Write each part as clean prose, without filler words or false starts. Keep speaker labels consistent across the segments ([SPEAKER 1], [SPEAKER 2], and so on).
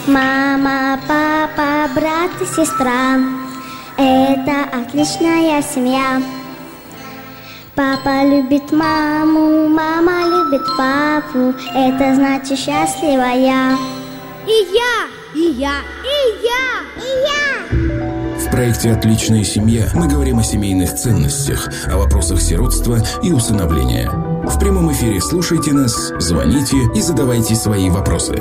[SPEAKER 1] Мама, папа, брат и сестра — это отличная семья. Папа любит маму, мама любит папу, это значит счастлива я.
[SPEAKER 2] И я, и я, и я, и я.
[SPEAKER 3] В проекте «Отличная семья» мы говорим о семейных ценностях, о вопросах сиротства и усыновления. В прямом эфире слушайте нас, звоните и задавайте свои вопросы.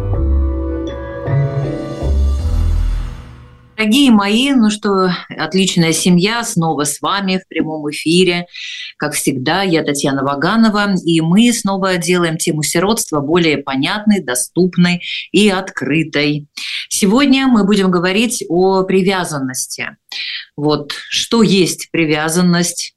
[SPEAKER 4] Дорогие мои, ну что, отличная семья снова с вами в прямом эфире. Как всегда, я Татьяна Ваганова, и мы снова делаем тему сиротства более понятной, доступной и открытой. Сегодня мы будем говорить о привязанности. Вот, что есть привязанность,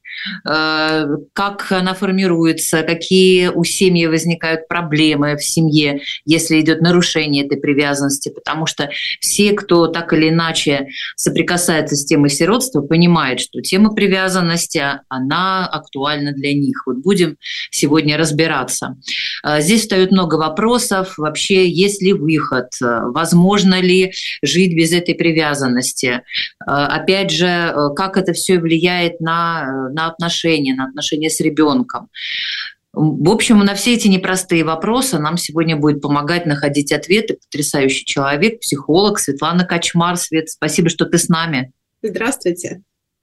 [SPEAKER 4] как она формируется, какие у семьи возникают проблемы в семье, если идет нарушение этой привязанности, потому что все, кто так или иначе соприкасается с темой сиротства, понимают, что тема привязанности, она актуальна для них. Вот будем сегодня разбираться. Здесь встает много вопросов. Вообще, есть ли выход? Возможно ли жить без этой привязанности? Опять же, как это все влияет на отношения с ребенком. В общем, на все эти непростые вопросы нам сегодня будет помогать находить ответы потрясающий человек, психолог Светлана Качмар. Свет, спасибо, что ты с нами.
[SPEAKER 5] Здравствуйте.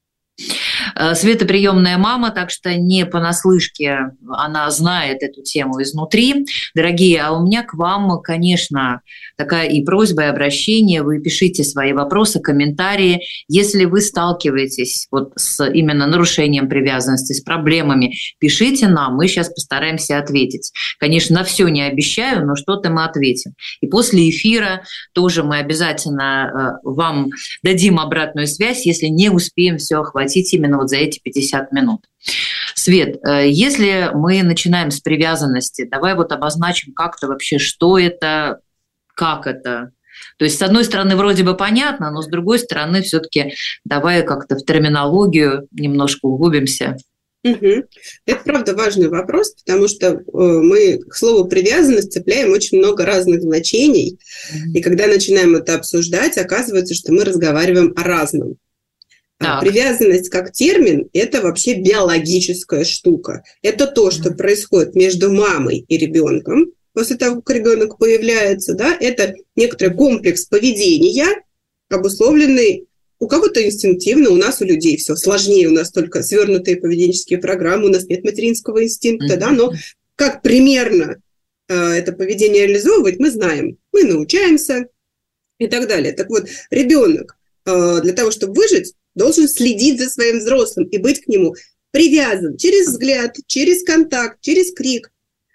[SPEAKER 4] Света приемная мама, так что не понаслышке она знает эту тему изнутри. Дорогие, а у меня к вам, конечно, такая и просьба, и обращение. Вы пишите свои вопросы, комментарии. Если вы сталкиваетесь вот с именно нарушением привязанности, с проблемами, пишите нам, мы сейчас постараемся ответить. Конечно, на все не обещаю, но что-то мы ответим. И после эфира тоже мы обязательно вам дадим обратную связь, если не успеем все охватить именно вот за эти 50 минут. Свет, если мы начинаем с привязанности, давай вот обозначим как-то вообще, что это, как это. То есть, с одной стороны, вроде бы понятно, но с другой стороны, все-таки давай как-то в терминологию немножко углубимся.
[SPEAKER 5] Угу. Это, правда, важный вопрос, потому что мы к слову привязанность цепляем очень много разных значений, и когда начинаем это обсуждать, оказывается, что мы разговариваем о разном. Так. Привязанность как термин – это вообще биологическая штука. Это то, что происходит между мамой и ребенком после того, как ребенок появляется. Да? Это некоторый комплекс поведения, обусловленный у кого-то инстинктивно, у нас, у людей все сложнее, у нас только свернутые поведенческие программы, у нас нет материнского инстинкта, да? Но как примерно это поведение реализовывать, мы знаем, мы научаемся и так далее. Так вот, ребенок для того, чтобы выжить, должен следить за своим взрослым и быть к нему привязан через взгляд, через контакт, через крик.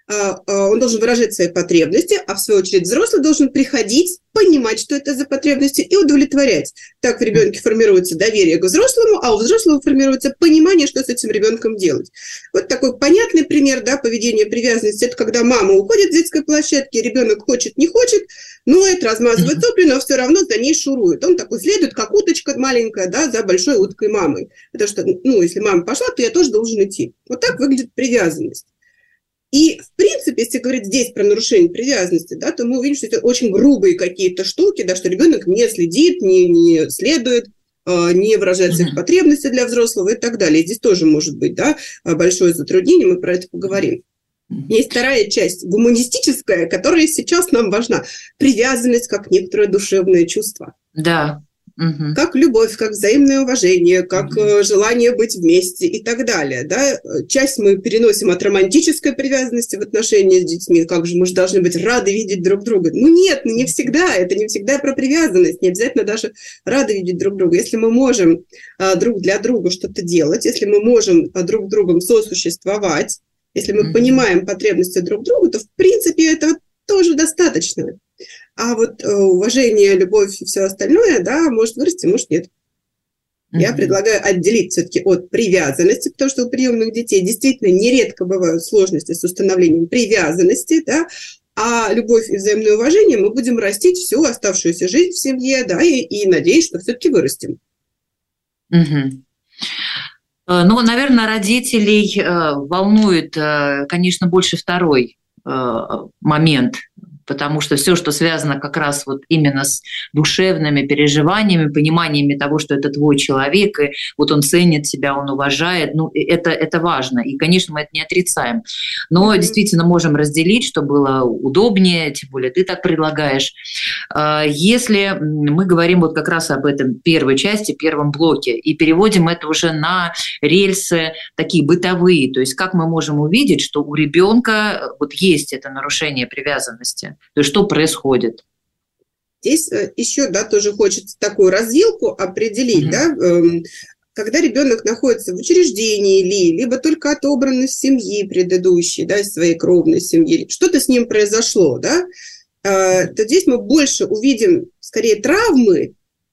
[SPEAKER 5] Он должен выражать свои потребности, а в свою очередь взрослый должен приходить, понимать, что это за потребности, и удовлетворять. Так в ребенке формируется доверие к взрослому, а у взрослого формируется понимание, что с этим ребенком делать. Вот такой понятный пример, да, поведения привязанности. Это когда мама уходит с детской площадки, ребенок хочет, не хочет, ноет, размазывает сопли, но все равно за ней шурует. Он такой следует, как уточка маленькая, да, за большой уткой мамой. Потому что, если мама пошла, то я тоже должен идти. Вот так выглядит привязанность. И, в принципе, если говорить здесь про нарушение привязанности, да, то мы увидим, что это очень грубые какие-то штуки, да, что ребенок не следит, не следует, не выражает своих потребностей для взрослого и так далее. И здесь тоже может быть, да, большое затруднение, мы про это поговорим. Есть вторая часть, гуманистическая, которая сейчас нам важна. Привязанность как некоторое душевное чувство.
[SPEAKER 4] Да.
[SPEAKER 5] Как любовь, как взаимное уважение, как желание быть вместе и так далее. Да? Часть мы переносим от романтической привязанности в отношении с детьми. Как же мы же должны быть рады видеть друг друга. Нет, не всегда. Это не всегда про привязанность. Не обязательно даже рады видеть друг друга. Если мы можем друг для друга что-то делать, если мы можем друг с другом сосуществовать, если мы понимаем потребности друг друга, то в принципе этого тоже достаточно. А вот уважение, любовь и все остальное, да, может вырасти, может нет. Я предлагаю отделить все-таки от привязанности, потому что у приемных детей действительно нередко бывают сложности с установлением привязанности, да, а любовь и взаимное уважение мы будем растить всю оставшуюся жизнь в семье, да, и надеюсь, что все-таки вырастем.
[SPEAKER 4] Ну, наверное, родителей волнует, конечно, больше второй момент. потому что все, что связано как раз вот именно с душевными переживаниями, пониманиями того, что это твой человек, и вот он ценит себя, он уважает, ну, это важно. И, конечно, мы это не отрицаем. Но действительно можем разделить, что было удобнее, тем более ты так предлагаешь. Если мы говорим вот как раз об этом первой части, первом блоке, и переводим это уже на рельсы такие бытовые, то есть как мы можем увидеть, что у ребенка вот есть это нарушение привязанности, то есть что происходит?
[SPEAKER 5] Здесь еще, да, тоже хочется такую развилку определить, да, когда ребенок находится в учреждении либо только отобран из семьи предыдущей, да, из своей кровной семьи, что-то с ним произошло, да, то здесь мы больше увидим скорее травмы,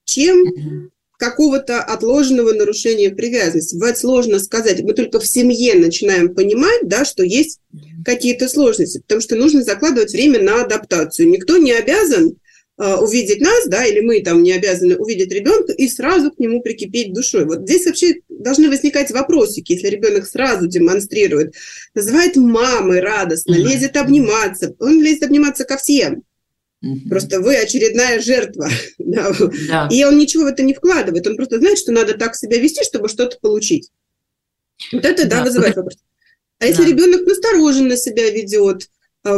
[SPEAKER 5] чем какого-то отложенного нарушения привязанности. Бывает сложно сказать. Мы только в семье начинаем понимать, да, что есть какие-то сложности, потому что нужно закладывать время на адаптацию. Никто не обязан увидеть нас, да, или мы там не обязаны увидеть ребенка и сразу к нему прикипеть душой. Вот здесь вообще должны возникать вопросики, если ребенок сразу демонстрирует, называет мамой радостно, лезет обниматься, он лезет обниматься ко всем. Просто вы очередная жертва. Да. И он ничего в это не вкладывает, он просто знает, что надо так себя вести, чтобы что-то получить. Вот это, да, вызывает вопрос. А если ребенок настороженно себя ведет,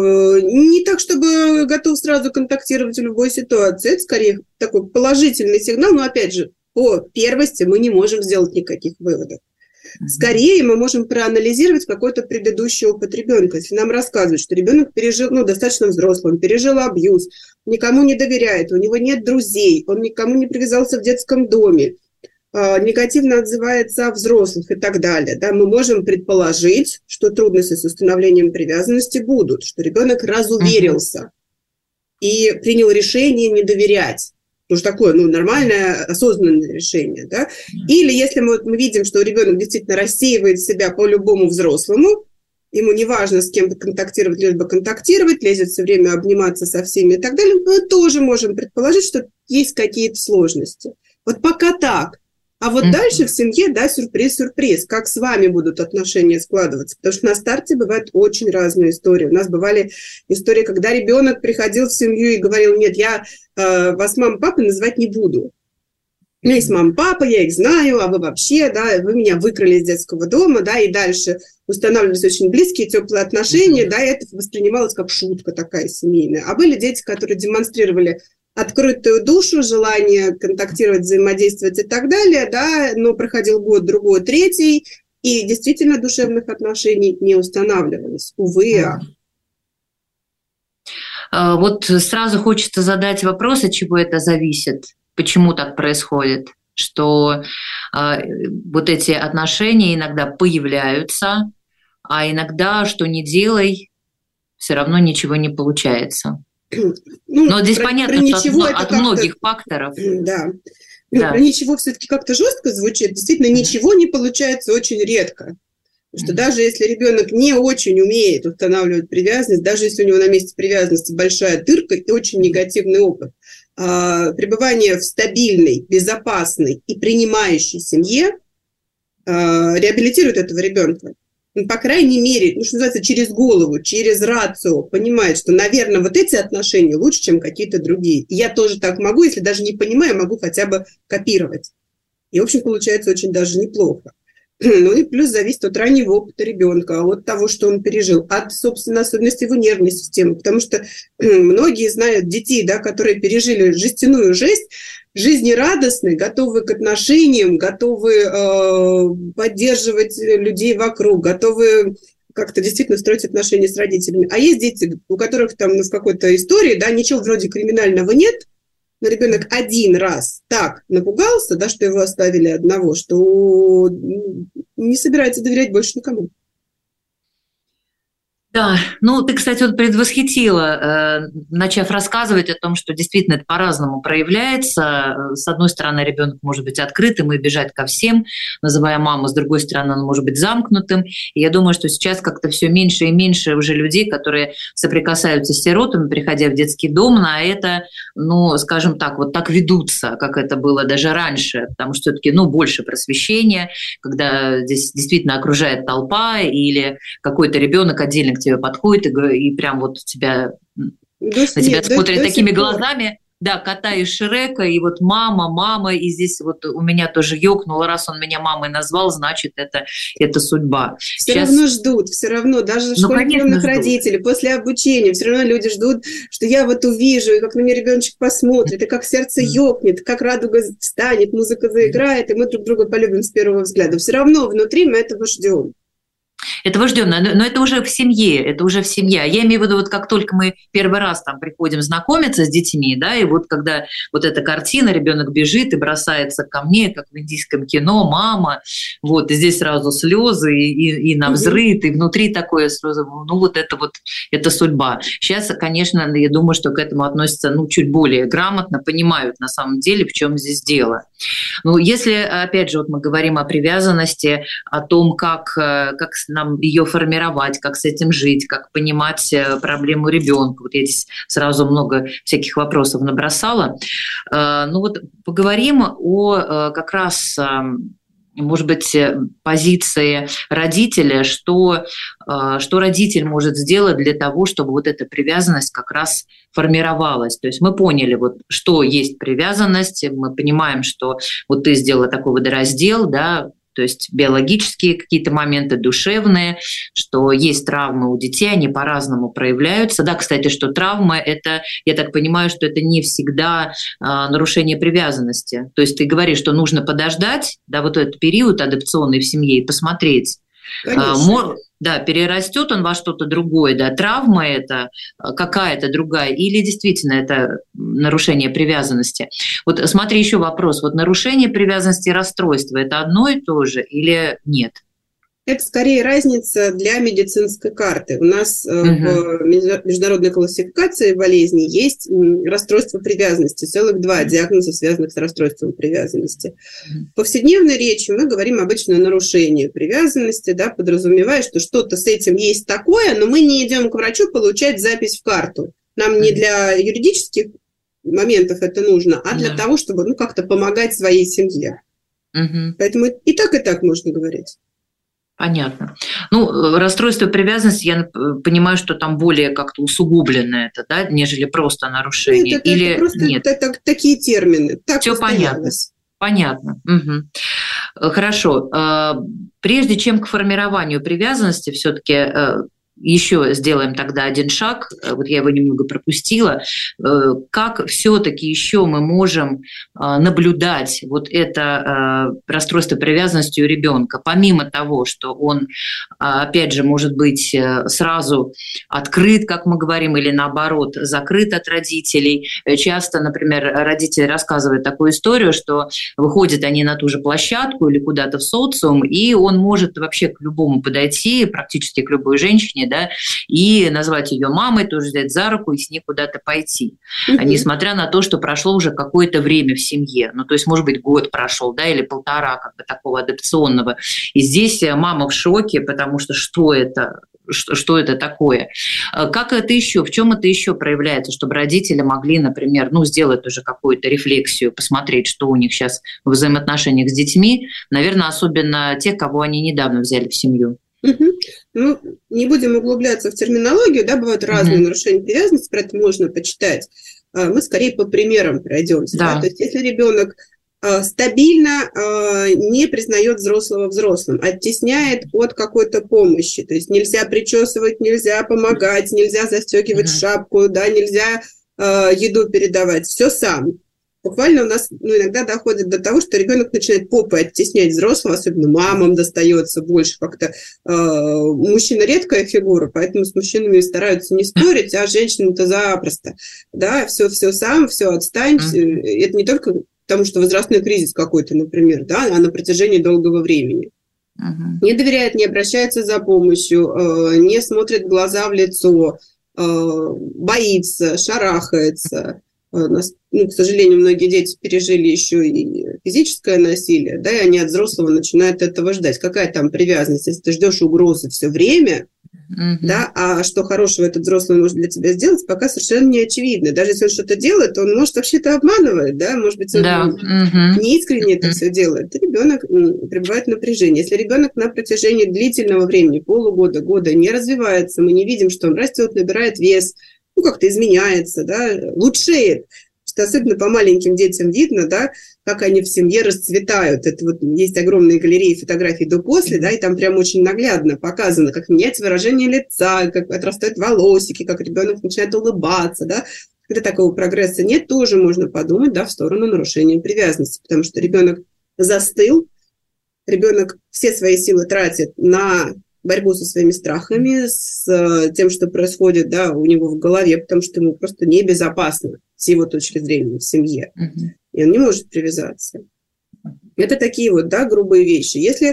[SPEAKER 5] не так, чтобы готов сразу контактировать в любой ситуации. Это скорее такой положительный сигнал, но опять же, по первости мы не можем сделать никаких выводов. Скорее мы можем проанализировать какой-то предыдущий опыт ребенка. Если нам рассказывают, что ребенок пережил, достаточно взрослый, он пережил абьюз, никому не доверяет, у него нет друзей, он никому не привязался в детском доме, негативно отзывается о взрослых и так далее. Да, мы можем предположить, что трудности с установлением привязанности будут, что ребенок разуверился и принял решение не доверять. Потому что такое нормальное, осознанное решение. Да? Или если мы видим, что ребенок действительно рассеивает себя по любому взрослому, ему не важно с кем-то контактировать, либо контактировать, лезет все время обниматься со всеми и так далее, мы тоже можем предположить, что есть какие-то сложности. Вот пока так. А вот дальше в семье, да, сюрприз, как с вами будут отношения складываться. Потому что на старте бывают очень разные истории. У нас бывали истории, когда ребенок приходил в семью и говорил: нет, я вас мама, папа называть не буду. У меня есть мама, папа, я их знаю, а вы вообще, да, вы меня выкрали из детского дома, да, и дальше устанавливались очень близкие, теплые отношения, да, и это воспринималось как шутка такая семейная. А были дети, которые демонстрировали открытую душу, желание контактировать, взаимодействовать и так далее, да, но проходил год, другой, третий, и действительно душевных отношений не устанавливалось, увы.
[SPEAKER 4] Вот сразу хочется задать вопрос, от чего это зависит, почему так происходит, что вот эти отношения иногда появляются, а иногда, что ни делай, все равно ничего не получается. Но здесь понятно, что от многих факторов.
[SPEAKER 5] Да. Про ничего все-таки как-то жестко звучит. Действительно, ничего не получается очень редко. Потому что даже если ребенок не очень умеет устанавливать привязанность, даже если у него на месте привязанности большая дырка и очень негативный опыт, пребывание в стабильной, безопасной и принимающей семье реабилитирует этого ребенка. По крайней мере, что называется, через голову, через рацио понимает, что, наверное, вот эти отношения лучше, чем какие-то другие. И я тоже так могу, если даже не понимаю, могу хотя бы копировать. И, в общем, получается очень даже неплохо. Ну и плюс зависит от раннего опыта ребенка, от того, что он пережил, от, собственно, особенностей его нервной системы. Потому что многие знают детей, да, которые пережили жестяную жесть, жизнерадостные, готовы к отношениям, готовы поддерживать людей вокруг, готовы как-то действительно строить отношения с родителями. А есть дети, у которых там в какой-то истории, да, ничего вроде криминального нет, но ребенок один раз так напугался, да, что его оставили одного, что не собирается доверять больше никому.
[SPEAKER 4] Да, ты, кстати, вот предвосхитила, начав рассказывать о том, что действительно это по-разному проявляется. С одной стороны, ребенок может быть открытым и бежать ко всем, называя маму, с другой стороны, он может быть замкнутым. И я думаю, что сейчас как-то все меньше и меньше уже людей, которые соприкасаются с сиротами, приходя в детский дом, на это, скажем так, вот так ведутся, как это было даже раньше, потому что все-таки, больше просвещения, когда здесь действительно окружает толпа или какой-то ребенок отдельно к тебе подходит и прям вот тебя На тебя смотрят такими глазами. Да, кота из Шрека, и вот мама, и здесь вот у меня тоже ёкнуло, раз он меня мамой назвал, значит, это судьба.
[SPEAKER 5] Все равно ждут, все равно, даже школьных родителей, после обучения, все равно люди ждут, что я вот увижу, и как на меня ребеночек посмотрит, и как сердце ёкнет, как радуга встанет, музыка заиграет, и мы друг друга полюбим с первого взгляда. Все равно внутри мы этого ждем.
[SPEAKER 4] Этого ждем, но это уже в семье, Я имею в виду, вот как только мы первый раз там приходим знакомиться с детьми, да, и вот когда вот эта картина, ребенок бежит и бросается ко мне, как в индийском кино, мама, вот, и здесь сразу слезы и навзрыд, и внутри такое сразу, это судьба. Сейчас, конечно, я думаю, что к этому относятся, чуть более грамотно, понимают на самом деле, в чем здесь дело. Если, опять же, вот мы говорим о привязанности, о том, как нам ее формировать, как с этим жить, как понимать проблему ребенка. Вот я здесь сразу много всяких вопросов набросала. Поговорим о как раз, может быть, позиции родителя, что родитель может сделать для того, чтобы вот эта привязанность как раз формировалась. То есть мы поняли, что есть привязанность, мы понимаем, что вот ты сделала такой водораздел, да, то есть биологические какие-то моменты, душевные, что есть травмы у детей, они по-разному проявляются. Да, кстати, что травма – это, я так понимаю, что это не всегда нарушение привязанности. То есть ты говоришь, что нужно подождать, да, вот этот период адаптационный в семье и посмотреть. Да, перерастет он во что-то другое, да, травма это какая-то другая, или действительно это нарушение привязанности. Вот смотри, еще вопрос. Вот нарушение привязанности и расстройство – это одно и то же или нет?
[SPEAKER 5] Это скорее разница для медицинской карты. У нас в международной классификации болезней есть расстройство привязанности, целых 2 диагноза, связанных с расстройством привязанности. В повседневной речи мы говорим обычно о нарушении привязанности, да, подразумевая, что что-то с этим есть такое, но мы не идем к врачу получать запись в карту. Нам не для юридических моментов это нужно, а для того, чтобы как-то помогать своей семье. Поэтому и так можно говорить.
[SPEAKER 4] Понятно. Расстройство привязанности, я понимаю, что там более как-то усугублено это, да, нежели просто нарушение.
[SPEAKER 5] Нет, это просто нет? Такие термины.
[SPEAKER 4] Все понятно. Понятно. Хорошо. Прежде чем к формированию привязанности, все-таки еще сделаем тогда один шаг, вот я его немного пропустила, как все-таки еще мы можем наблюдать вот это расстройство привязанности у ребенка, помимо того, что он, опять же, может быть сразу открыт, как мы говорим, или наоборот, закрыт от родителей. Часто, например, родители рассказывают такую историю, что выходят они на ту же площадку или куда-то в социум, и он может вообще к любому подойти, практически к любой женщине, да, и назвать ее мамой, тоже взять за руку и с ней куда-то пойти. Несмотря на то, что прошло уже какое-то время в семье. То есть, может быть, год прошел, да, или 1,5, как бы такого адаптационного. И здесь мама в шоке, потому что что это такое? Как это еще, в чем это еще проявляется, чтобы родители могли, например, сделать уже какую-то рефлексию, посмотреть, что у них сейчас в взаимоотношениях с детьми, наверное, особенно те, кого они недавно взяли в семью.
[SPEAKER 5] Не будем углубляться в терминологию, да, бывают разные нарушения привязанности, про это можно почитать. Мы скорее по примерам пройдемся. Да. То есть если ребенок стабильно не признает взрослого взрослым, оттесняет от какой-то помощи, то есть нельзя причесывать, нельзя помогать, нельзя застегивать шапку, да, нельзя еду передавать, все сам. Буквально у нас иногда доходит до того, что ребенок начинает попой оттеснять взрослого, особенно мамам достается больше как-то. Мужчина редкая фигура, поэтому с мужчинами стараются не спорить, а женщинам-то запросто. Да, все сам, все отстань. Это не только потому, что возрастной кризис какой-то, например, да, а на протяжении долгого времени. Не доверяет, не обращается за помощью, не смотрит в глаза в лицо, боится, шарахается. К сожалению, многие дети пережили еще и физическое насилие, да, и они от взрослого начинают этого ждать. Какая там привязанность, если ты ждешь угрозы все время, да, а что хорошего этот взрослый может для тебя сделать, пока совершенно не очевидно. Даже если он что-то делает, он, может, вообще-то обманывает, да, может быть, он не искренне это все делает. Ребенок пребывает в напряжении. Если ребенок на протяжении длительного времени, полугода, года не развивается, мы не видим, что он растет, набирает вес, как-то изменяется, да, лучшеет. Что особенно по маленьким детям видно, да, как они в семье расцветают. Это вот есть огромные галереи фотографий до-после, да, и там прям очень наглядно показано, как меняется выражение лица, как отрастают волосики, как ребенок начинает улыбаться, да. Когда такого прогресса нет, тоже можно подумать, да, в сторону нарушения привязанности, потому что ребенок застыл, ребенок все свои силы тратит на борьбу со своими страхами, с тем, что происходит, да, у него в голове, потому что ему просто небезопасно с его точки зрения в семье. И он не может привязаться. Это такие вот, да, грубые вещи. Если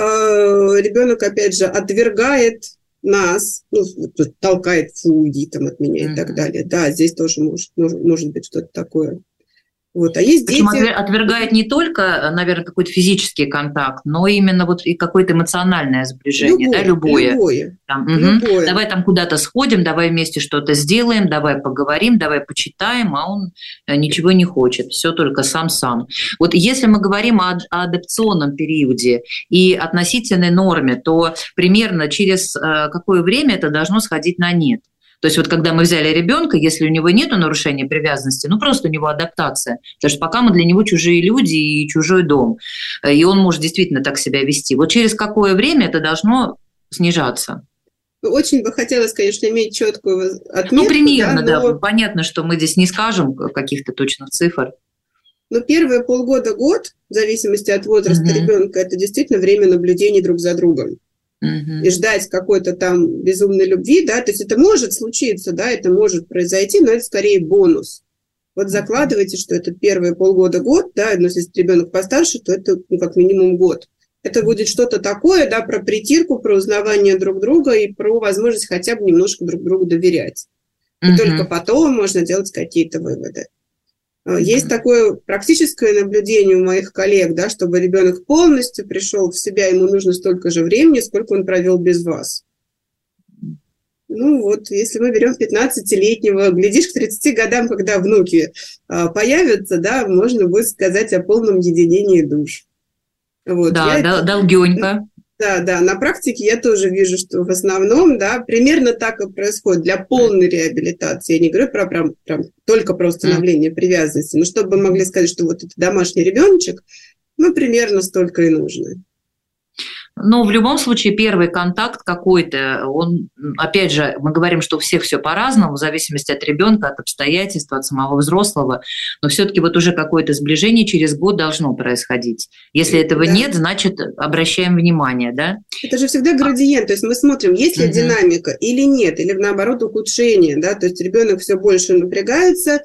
[SPEAKER 5] ребенок, опять же, отвергает нас, ну, толкает, фу, уйди там от меня и так далее, да, здесь тоже может быть что-то такое. Вот. А есть
[SPEAKER 4] Причем
[SPEAKER 5] дети...
[SPEAKER 4] отвергает не только, наверное, какой-то физический контакт, но именно вот и какое-то эмоциональное сближение, любое. Там, любое. Давай там куда-то сходим, давай вместе что-то сделаем, давай поговорим, давай почитаем, а он ничего не хочет, все только сам-сам. Вот если мы говорим о адапционном периоде и относительной норме, то примерно через какое время это должно сходить на нет? То есть вот когда мы взяли ребенка, если у него нет нарушения привязанности, ну просто у него адаптация. Потому что пока мы для него чужие люди и чужой дом, и он может действительно так себя вести. Вот через какое время это должно снижаться?
[SPEAKER 5] Очень бы хотелось, конечно, иметь четкую отметку.
[SPEAKER 4] Ну, примерно, да. Понятно, что мы здесь не скажем каких-то точных цифр.
[SPEAKER 5] Но первые полгода-год, в зависимости от возраста ребенка, это действительно время наблюдений друг за другом. И ждать какой-то там безумной любви, да, то есть это может случиться, да, это может произойти, но это скорее бонус. Вот закладывайте, что это первые полгода-год, да, но если ребенок постарше, то это как минимум год. Это будет что-то такое, да, про притирку, про узнавание друг друга и про возможность хотя бы немножко друг другу доверять. И только потом можно делать какие-то выводы. Есть такое практическое наблюдение у моих коллег, да, чтобы ребенок полностью пришел в себя, ему нужно столько же времени, сколько он провел без вас. Ну вот, если мы берем 15-летнего, глядишь, к 30 годам, когда внуки появятся, да, можно будет сказать о полном единении душ. Вот.
[SPEAKER 4] Да, долгенько.
[SPEAKER 5] Да, на практике я тоже вижу, что в основном, да, примерно так и происходит для полной реабилитации. Я не говорю про прям только про установление привязанности, но чтобы мы могли сказать, что вот это домашний ребеночек, ну, примерно столько и нужно.
[SPEAKER 4] Но в любом случае первый контакт какой-то, он, опять же, мы говорим, что у всех все по-разному, в зависимости от ребенка, от обстоятельств, от самого взрослого, но все-таки вот уже какое-то сближение через год должно происходить. Если этого нет, значит, обращаем внимание, да? Это
[SPEAKER 5] же всегда градиент, то есть мы смотрим, есть ли динамика или нет, или наоборот ухудшение, да, то есть ребенок все больше напрягается,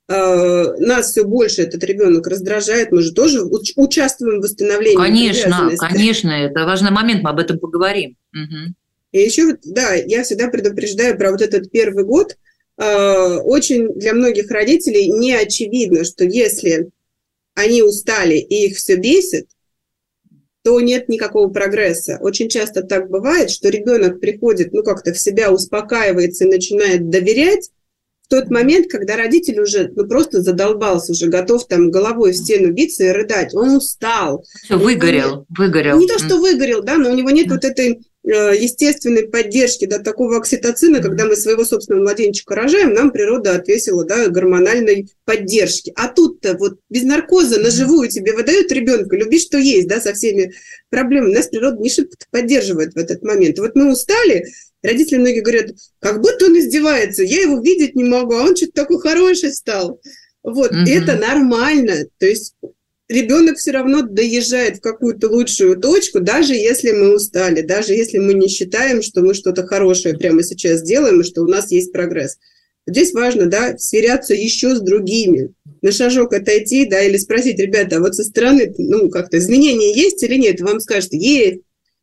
[SPEAKER 5] нас все больше этот ребенок раздражает, мы же тоже участвуем в восстановлении.
[SPEAKER 4] Конечно, это важный момент, мы об этом поговорим.
[SPEAKER 5] И еще, да, я всегда предупреждаю про вот этот первый год. Очень для многих родителей не очевидно, что если они устали и их все бесит, то нет никакого прогресса. Очень часто так бывает, что ребенок приходит, ну, как-то в себя успокаивается и начинает доверять, в тот момент, когда родитель уже просто задолбался, уже готов там головой в стену биться и рыдать, он устал.
[SPEAKER 4] Все, выгорел.
[SPEAKER 5] Не то, что выгорел, да, но у него нет вот этой естественной поддержки, да, такого окситоцина, когда мы своего собственного младенчика рожаем, нам природа отвесила, да, гормональной поддержки. А тут-то вот без наркоза на живую тебе выдают ребенка, люби, что есть, да, со всеми проблемами. Нас природа не шибко поддерживает в этот момент. И вот мы устали, родители многие говорят, как будто он издевается, я его видеть не могу, а он что-то такой хороший стал. Вот, это нормально, то есть ребенок все равно доезжает в какую-то лучшую точку, даже если мы устали, даже если мы не считаем, что мы что-то хорошее прямо сейчас делаем, и что у нас есть прогресс. Здесь важно, да, сверяться еще с другими, на шажок отойти, да, или спросить, ребята, а вот со стороны, ну, как-то изменения есть или нет? Вам скажут, есть.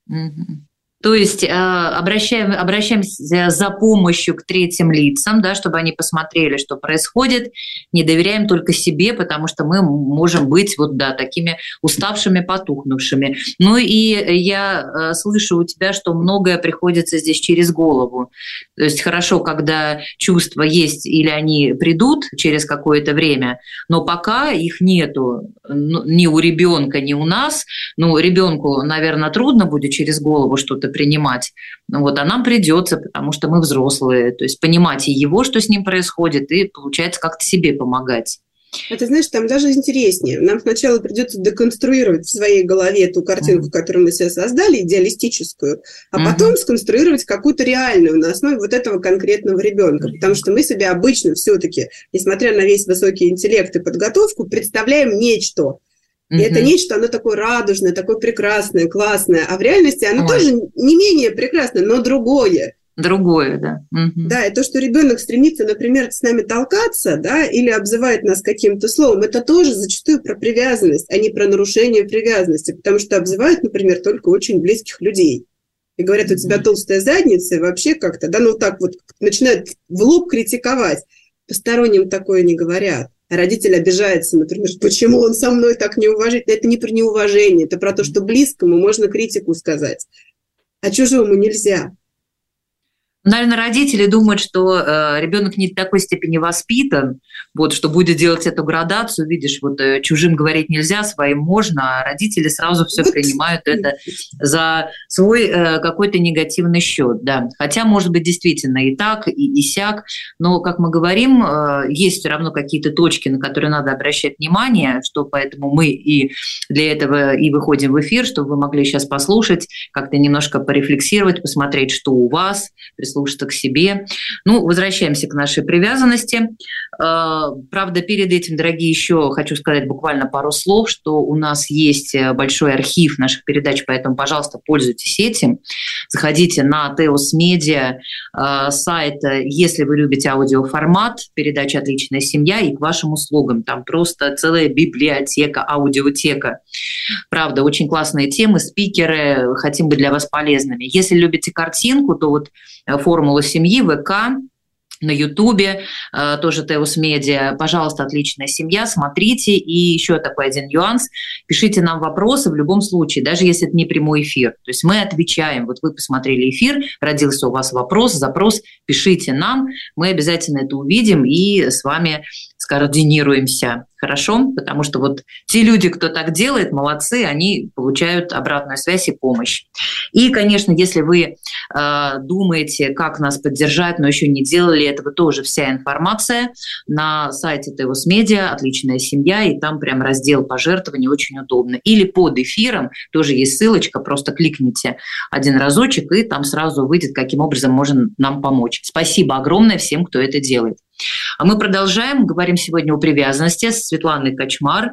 [SPEAKER 4] То есть обращаемся за помощью к третьим лицам, да, чтобы они посмотрели, что происходит. Не доверяем только себе, потому что мы можем быть вот, да, такими уставшими, потухнувшими. Ну и я слышу у тебя, что многое приходится здесь через голову. То есть хорошо, когда чувства есть или они придут через какое-то время, но пока их нету ни у ребенка, ни у нас. Ну, ребенку, наверное, трудно будет через голову что-то что-то принимать. А нам придется, потому что мы взрослые. То есть понимать и его, что с ним происходит, и, получается, как-то себе помогать.
[SPEAKER 5] А ты знаешь, там даже интереснее. Нам сначала придется деконструировать в своей голове ту картинку, которую мы себе создали, идеалистическую, а потом сконструировать какую-то реальную на основе вот этого конкретного ребенка. Потому что мы себе обычно все-таки, несмотря на весь высокий интеллект и подготовку, представляем нечто. И это нечто, оно такое радужное, такое прекрасное, классное. А в реальности оно тоже не менее прекрасное, но другое.
[SPEAKER 4] Другое, да.
[SPEAKER 5] Да, и то, что ребенок стремится, например, с нами толкаться, да, или обзывает нас каким-то словом, это тоже зачастую про привязанность, а не про нарушение привязанности, потому что обзывают, например, только очень близких людей. И говорят, у тебя толстая задница, и вообще как-то, да, так вот начинают в лоб критиковать. Посторонним такое не говорят. А родитель обижается, например, почему он со мной так неуважительно. Это не про неуважение, это про то, что близкому можно критику сказать, а чужому нельзя.
[SPEAKER 4] Наверное, родители думают, что ребенок не в такой степени воспитан, что будет делать эту градацию. Видишь, чужим говорить нельзя, своим можно, а родители сразу все принимают это за свой какой-то негативный счет. Да. Хотя, может быть, действительно и так, и сяк, но, как мы говорим, есть все равно какие-то точки, на которые надо обращать внимание, что поэтому мы и для этого и выходим в эфир, чтобы вы могли сейчас послушать, как-то немножко порефлексировать, посмотреть, что у вас, прислушаться к себе. Возвращаемся к нашей привязанности. Правда, перед этим, дорогие, еще хочу сказать буквально пару слов, что у нас есть большой архив наших передач, поэтому, пожалуйста, пользуйтесь этим. Заходите на Теос Медиа сайт, если вы любите аудиоформат, передача «Отличная семья» и к вашим услугам. Там просто целая библиотека, аудиотека. Правда, очень классные темы, спикеры, хотим быть для вас полезными. Если любите картинку, то «Формула семьи», ВК, на Ютубе, тоже Теос Медиа. Пожалуйста, «Отличная семья», смотрите. И еще такой один нюанс. Пишите нам вопросы в любом случае, даже если это не прямой эфир. То есть мы отвечаем. Вы посмотрели эфир, родился у вас вопрос, запрос, пишите нам. Мы обязательно это увидим и с вами скоординируемся. Хорошо? Потому что те люди, кто так делает, молодцы, они получают обратную связь и помощь. И, конечно, если вы думаете, как нас поддержать, но еще не делали этого, тоже вся информация на сайте Теос Медиа, «Отличная семья», и там прям раздел пожертвований, очень удобно. Или под эфиром тоже есть ссылочка, просто кликните один разочек, и там сразу выйдет, каким образом можно нам помочь. Спасибо огромное всем, кто это делает. А мы продолжаем, говорим сегодня о привязанности с Светланой Кочмар.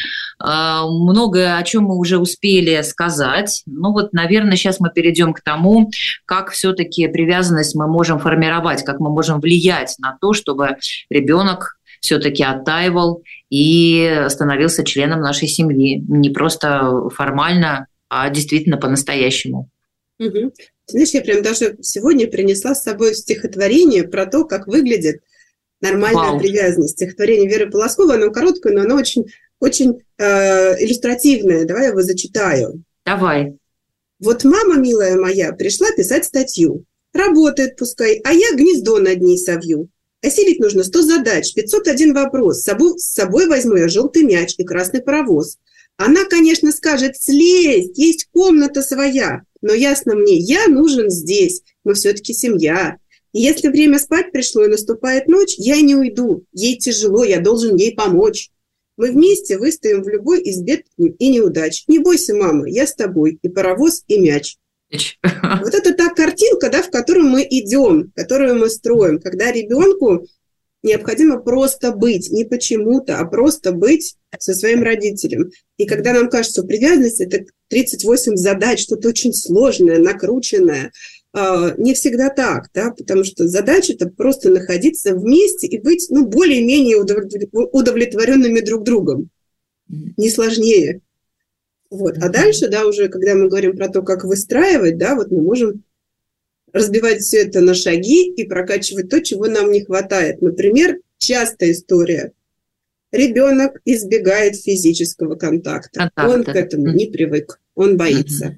[SPEAKER 4] Многое, о чем мы уже успели сказать. Наверное, сейчас мы перейдем к тому, как все-таки привязанность мы можем формировать, как мы можем влиять на то, чтобы ребенок все-таки оттаивал и становился членом нашей семьи. Не просто формально, а действительно по-настоящему.
[SPEAKER 5] Угу. Знаешь, я прям даже сегодня принесла с собой стихотворение про то, как выглядит нормальная привязанность. Стихотворение Веры Полосковой, оно короткое, но оно очень иллюстративное. Давай я его зачитаю.
[SPEAKER 4] Давай.
[SPEAKER 5] Мама, милая моя, пришла писать статью. Работает пускай, а я гнездо над ней совью. Осилить нужно 100 задач, 501 вопрос. С собой возьму я желтый мяч и красный паровоз. Она, конечно, скажет: слезь, есть комната своя. Но ясно мне, я нужен здесь. Мы все-таки семья. И если время спать пришло и наступает ночь, я не уйду. Ей тяжело, я должен ей помочь. Мы вместе выстоим в любой из бед и неудач. Не бойся, мама, я с тобой. И паровоз, и мяч. Это та картинка, в которую мы идем, которую мы строим. Когда ребенку необходимо просто быть. Не почему-то, а просто быть со своим родителем. И когда нам кажется, что привязанность – это 38 задач, что-то очень сложное, накрученное, не всегда так, потому что задача – это просто находиться вместе и быть более-менее удовлетворенными друг другом. Не сложнее. А дальше, уже когда мы говорим про то, как выстраивать, мы можем разбивать все это на шаги и прокачивать то, чего нам не хватает. Например, частая история. Ребенок избегает физического контакта. Он к этому не привык, он боится.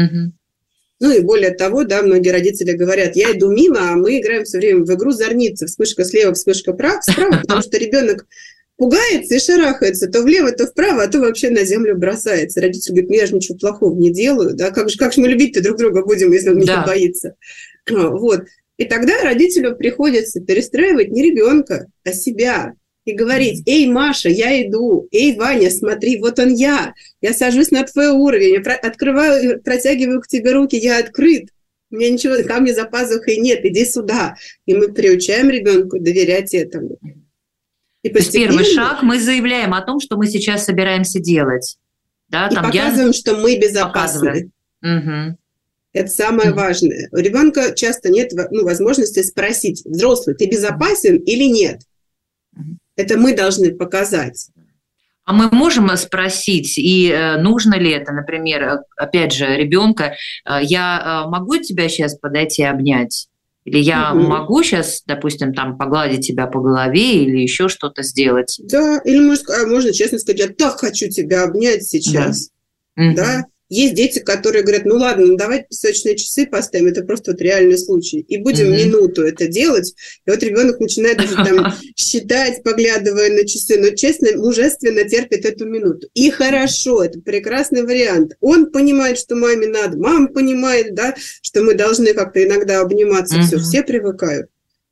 [SPEAKER 5] И более того, многие родители говорят: я иду мимо, а мы играем все время в игру «Зорница». Вспышка слева, вспышка справа, потому что ребенок пугается и шарахается то влево, то вправо, а то вообще на землю бросается. Родитель говорит, я же ничего плохого не делаю, да, как же мы любить-то друг друга будем, если он меня боится. Вот. И тогда родителю приходится перестраивать не ребенка, а себя. И говорить, эй, Маша, я иду, эй, Ваня, смотри, вот он я сажусь на твой уровень, открываю, протягиваю к тебе руки, я открыт, у меня ничего, камня за пазухой нет, иди сюда. И мы приучаем ребенка доверять этому. И постепенно...
[SPEAKER 4] Первый шаг, мы заявляем о том, что мы сейчас собираемся делать. Да,
[SPEAKER 5] и там показываем, что мы безопасны.
[SPEAKER 4] Угу.
[SPEAKER 5] Это самое важное. У ребенка часто нет возможности спросить, взрослый, ты безопасен или нет? Это мы должны показать.
[SPEAKER 4] А мы можем спросить, и нужно ли это, например, опять же, ребенка, я могу тебя сейчас подойти и обнять? Или я могу сейчас, допустим, там погладить тебя по голове или еще что-то сделать?
[SPEAKER 5] Да, или можно честно сказать, я так хочу тебя обнять сейчас. Да. Есть дети, которые говорят, ну ладно, давайте песочные часы поставим, это просто вот реальный случай. И будем минуту это делать. И вот ребенок начинает даже там считать, поглядывая на часы, но честно, мужественно терпит эту минуту. И хорошо, это прекрасный вариант. Он понимает, что маме надо, мама понимает, да, что мы должны как-то иногда обниматься, все привыкают.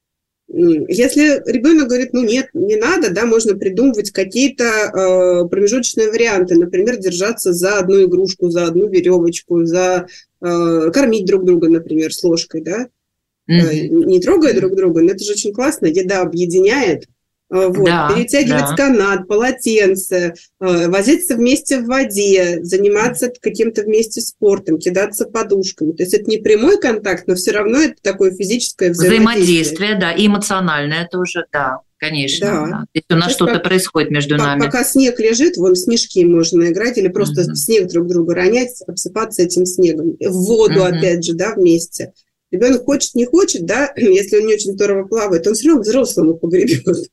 [SPEAKER 5] Если ребенок говорит, ну нет, не надо, да, можно придумывать какие-то промежуточные варианты, например, держаться за одну игрушку, за одну веревочку, кормить друг друга, например, с ложкой, да, не трогая друг друга, но это же очень классно, еда объединяет. Вот, да, перетягивать канат, полотенце, возиться вместе в воде, заниматься каким-то вместе спортом, кидаться подушками. То есть это не прямой контакт, но все равно это такое физическое взаимодействие.
[SPEAKER 4] Да, и эмоциональное тоже, да, конечно. Да. Если у нас что-то происходит между нами.
[SPEAKER 5] Пока снег лежит, вон в снежки можно играть или просто в снег друг друга ронять, обсыпаться этим снегом. В воду, опять же, да, вместе. Ребенок хочет, не хочет, да, если он не очень здорово плавает, он все равно к взрослому погребет.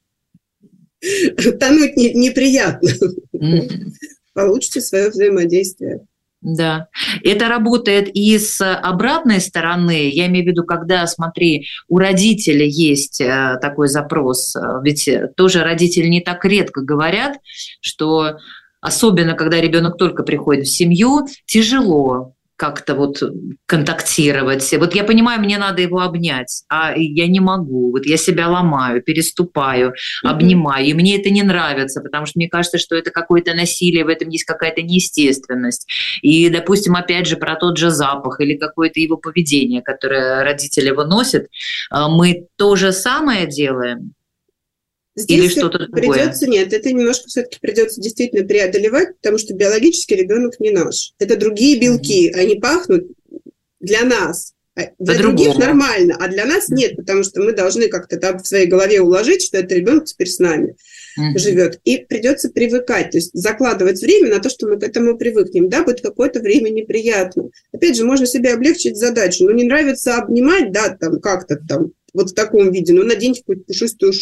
[SPEAKER 5] Тонуть неприятно. Получите свое взаимодействие.
[SPEAKER 4] Да. Это работает и с обратной стороны. Я имею в виду, когда, смотри, у родителя есть такой запрос, ведь тоже родители не так редко говорят, что особенно, когда ребенок только приходит в семью, тяжело как-то вот контактировать. Вот я понимаю, мне надо его обнять, а я не могу. Вот я себя ломаю, переступаю, обнимаю, и мне это не нравится, потому что мне кажется, что это какое-то насилие, в этом есть какая-то неестественность. И, допустим, опять же, про тот же запах или какое-то его поведение, которое родители выносят, мы то же самое делаем?
[SPEAKER 5] Здесь
[SPEAKER 4] или что-то другое?
[SPEAKER 5] Нет, это немножко все-таки придется действительно преодолевать, потому что биологически ребенок не наш. Это другие белки, они пахнут для нас. Для других нормально, а для нас нет, потому что мы должны как-то там в своей голове уложить, что этот ребенок теперь с нами живет. И придется привыкать, то есть закладывать время на то, что мы к этому привыкнем. Да, будет какое-то время неприятно. Опять же, можно себе облегчить задачу. Ну, не нравится обнимать, да, там как-то там, вот в таком виде, ну, наденьте какую-то пушистую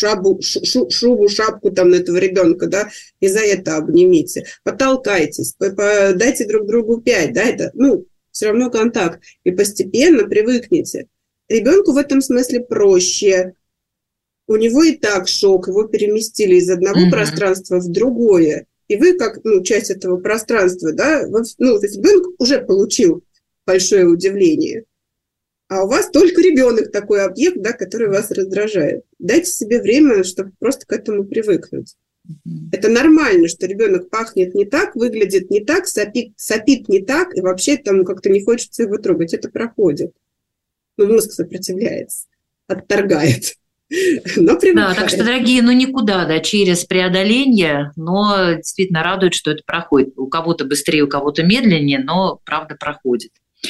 [SPEAKER 5] шубу, шапку там на этого ребенка, да, и за это обнимите. Потолкайтесь, дайте друг другу 5, да, это, все равно контакт. И постепенно привыкнете. Ребенку в этом смысле проще. У него и так шок, его переместили из одного пространства в другое. И вы, как часть этого пространства, да, то есть ребенок уже получил большое удивление. А у вас только ребенок такой объект, да, который вас раздражает. Дайте себе время, чтобы просто к этому привыкнуть. Это нормально, что ребенок пахнет не так, выглядит не так, сопит не так, и вообще там как-то не хочется его трогать. Это проходит. Мозг сопротивляется, отторгает. Но привыкает.
[SPEAKER 4] Да, так что, дорогие, никуда, да, через преодоление, но действительно радует, что это проходит. У кого-то быстрее, у кого-то медленнее, но правда проходит.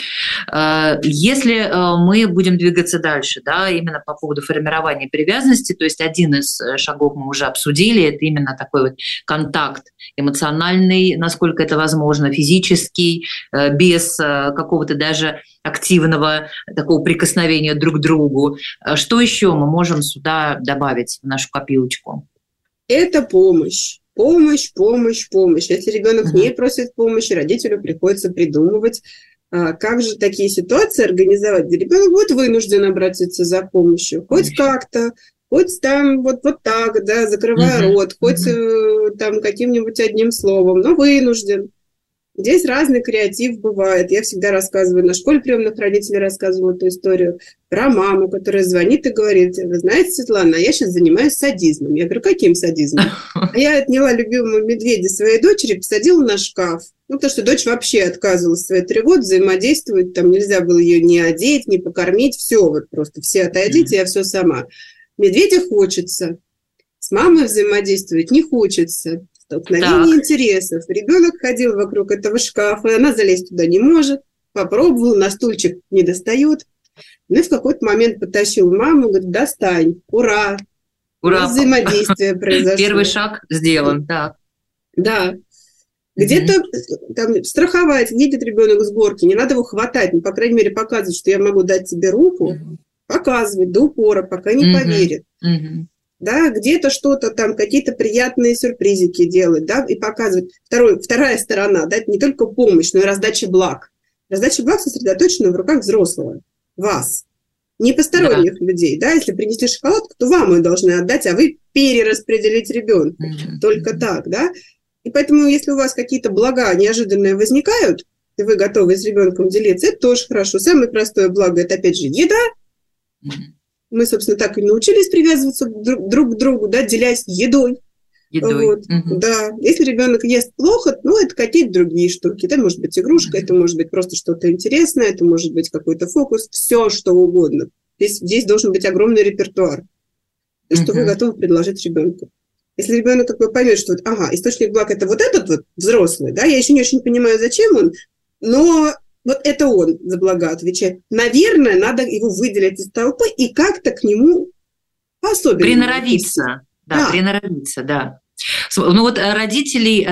[SPEAKER 4] Если мы будем двигаться дальше, да, именно по поводу формирования привязанности, то есть один из шагов мы уже обсудили, это именно такой вот контакт эмоциональный, насколько это возможно, физический, без какого-то даже активного такого прикосновения друг к другу. Что еще мы можем сюда добавить в нашу копилочку?
[SPEAKER 5] Это помощь. Помощь. Если ребенок не просит помощи, родителю приходится придумывать, как же такие ситуации организовать, где ребенок будет вынужден обратиться за помощью, хоть как-то, Хоть там вот так, да, закрывая рот, хоть там каким-нибудь одним словом, но вынужден. Здесь разный креатив бывает. Я всегда рассказываю, на школе приемных родителей рассказывала эту историю про маму, которая звонит и говорит: вы знаете, Светлана, я сейчас занимаюсь садизмом. Я говорю: каким садизмом? А я отняла любимого медведя своей дочери, посадила на шкаф. Потому что дочь вообще отказывалась в свои 3 года взаимодействовать. Там нельзя было ее ни одеть, ни покормить. Все, вот просто все отойдите, я все сама. Медведя хочется. С мамой взаимодействовать не хочется. Столкновение интересов. Ребенок ходил вокруг этого шкафа, она залезть туда не может. Попробовал, на стульчик не достает. Ну и в какой-то момент потащил маму, говорит: достань, ура!
[SPEAKER 4] Ура!
[SPEAKER 5] Взаимодействие произошло.
[SPEAKER 4] Первый шаг сделан, да.
[SPEAKER 5] Да. Где-то там страховать, едет ребенок с горки, не надо его хватать, ну, по крайней мере, показывать, что я могу дать тебе руку, показывать до упора, пока не поверит. Да, где-то что-то там, какие-то приятные сюрпризики делать, да, и показывать. Вторая сторона, да, это не только помощь, но и раздача благ. Раздача благ сосредоточена в руках взрослого, вас, не посторонних людей, да, если принесли шоколадку, то вам ее должны отдать, а вы перераспределить ребенку, только так, да. И поэтому, если у вас какие-то блага неожиданные возникают, и вы готовы с ребенком делиться, это тоже хорошо. Самое простое благо – это, опять же, еда. Мы, собственно, так и научились привязываться друг к другу, да, делясь едой. Вот. Да. Если ребенок ест плохо, ну, это какие-то другие штуки. Это может быть игрушка, это может быть просто что-то интересное, это может быть какой-то фокус, все что угодно. Здесь должен быть огромный репертуар, что вы готовы предложить ребенку. Если ребенок такой поймет, что источник благ – это вот этот вот взрослый, да, я еще не очень понимаю, зачем он, но вот это он за блага отвечает. Наверное, надо его выделить из толпы и как-то к нему особенно
[SPEAKER 4] приноровиться. Да, приноровиться, да. Ну вот родителей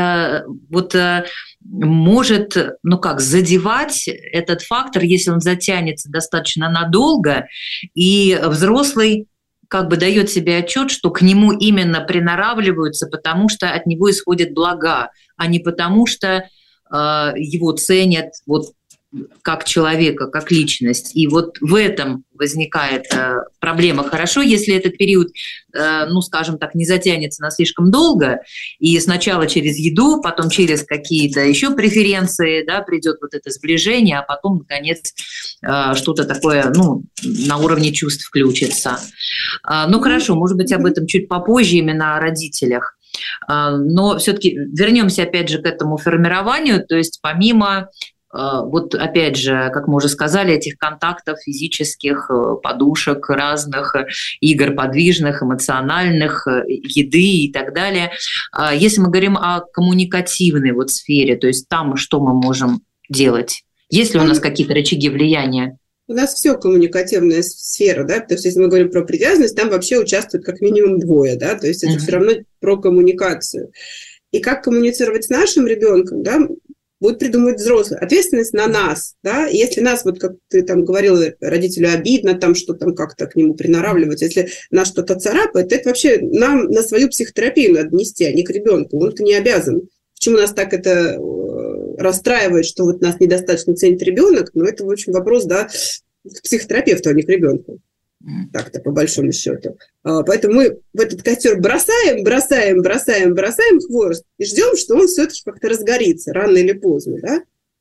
[SPEAKER 4] может, задевать этот фактор, если он затянется достаточно надолго, и взрослый дает себе отчет, что к нему именно приноравливаются, потому что от него исходят блага, а не потому что его ценят как человека, как личность. И вот в этом возникает проблема. Хорошо, если этот период, не затянется на слишком долго, и сначала через еду, потом через какие-то еще преференции, да, придет вот это сближение, а потом, наконец, что-то такое, на уровне чувств включится. Хорошо, может быть, об этом чуть попозже, именно о родителях. Но все-таки вернемся опять же к этому формированию, то есть помимо опять же, как мы уже сказали, этих контактов физических, подушек разных, игр подвижных, эмоциональных, еды и так далее. Если мы говорим о коммуникативной сфере, то есть там что мы можем делать? Есть ли у нас какие-то рычаги влияния?
[SPEAKER 5] У нас все коммуникативная сфера, да, то есть если мы говорим про привязанность, там вообще участвует как минимум 2, да, то есть это все равно про коммуникацию. И как коммуницировать с нашим ребенком, да, будет придумывать взрослый. Ответственность на нас, да, если нас, как ты там говорила, родителю обидно, там что там как-то к нему приноравливать, если нас что-то царапает, это вообще нам на свою психотерапию надо нести, а не к ребенку, он-то не обязан. Почему нас так это расстраивает, что нас недостаточно ценит ребенок, это, в общем, вопрос, да, к психотерапевту, а не к ребенку. Так-то, по большому счету. Поэтому мы в этот костер бросаем хворост и ждем, что он все-таки как-то разгорится, рано или поздно, да?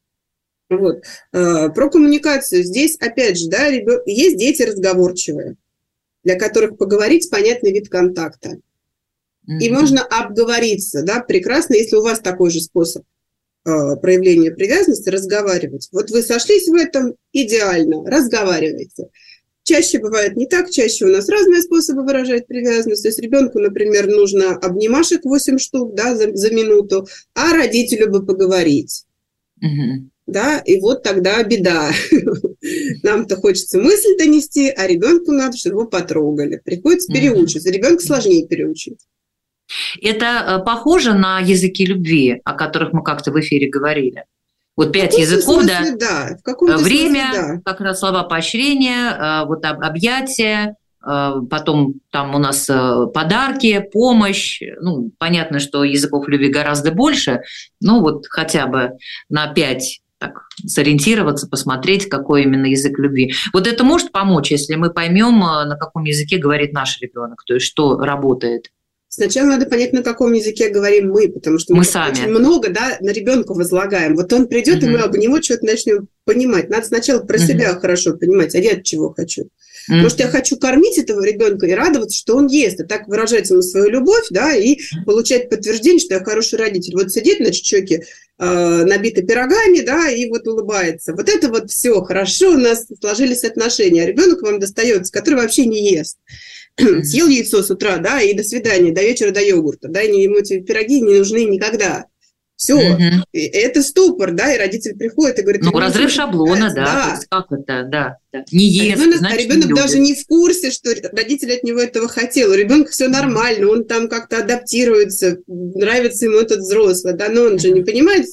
[SPEAKER 5] Про коммуникацию. Здесь, опять же, да, есть дети разговорчивые, для которых поговорить – понятный вид контакта. И можно обговориться, да, прекрасно, если у вас такой же способ проявления привязанности – разговаривать. Вы сошлись в этом – идеально, разговаривайте. Чаще бывает не так, чаще у нас разные способы выражать привязанность. То есть ребенку, например, нужно обнимашек 8 штук, да, за минуту, а родителю бы поговорить. Да, и тогда беда. Нам-то хочется мысль донести, а ребенку надо, чтобы его потрогали. Приходится переучиться. Ребенка сложнее переучить.
[SPEAKER 4] Это похоже на языки любви, о которых мы как-то в эфире говорили? 5 языков,
[SPEAKER 5] смысле, да. В каком-то
[SPEAKER 4] время,
[SPEAKER 5] смысле, да.
[SPEAKER 4] как раз слова поощрения, объятия, потом там у нас подарки, помощь. Понятно, что языков любви гораздо больше, хотя бы на 5 так сориентироваться, посмотреть, какой именно язык любви. Вот это может помочь, если мы поймем, на каком языке говорит наш ребенок, то есть что работает.
[SPEAKER 5] Сначала надо понять, на каком языке говорим мы, потому что мы
[SPEAKER 4] сами
[SPEAKER 5] очень много, да, на ребенка возлагаем. Вот он придет, и мы об него что-то начнем понимать. Надо сначала про себя хорошо понимать, а я от чего хочу. Может, я хочу кормить этого ребенка и радоваться, что он ест, и так выражать ему свою любовь, да, и получать подтверждение, что я хороший родитель. Вот сидит на щеке, набиты пирогами, да, и вот улыбается. Вот это вот все хорошо, у нас сложились отношения. А ребенок вам достается, который вообще не ест. Съел яйцо с утра, да, и до свидания, до вечера до йогурта, да, ему эти пироги не нужны никогда. Все, это ступор, да, и родитель приходит и говорит...
[SPEAKER 4] Ну, разрыв шаблона, да, как это, да, не ест,
[SPEAKER 5] а ребенок даже не в курсе, что родитель от него этого хотел, у ребенка все нормально, он там как-то адаптируется, нравится ему этот взрослый, да, но он же не понимает,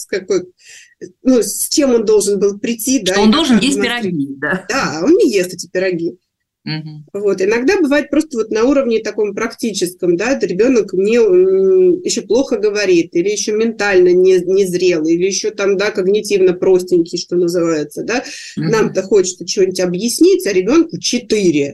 [SPEAKER 5] с чем он должен был прийти, да.
[SPEAKER 4] Что он должен есть пироги, да.
[SPEAKER 5] Да, он не ест эти пироги. Вот. Иногда бывает просто вот на уровне таком практическом, да, ребенок еще плохо говорит, или еще ментально не зрелый, или еще там, да, когнитивно простенький, что называется, да. Нам-то хочется что-нибудь объяснить, а ребенку 4.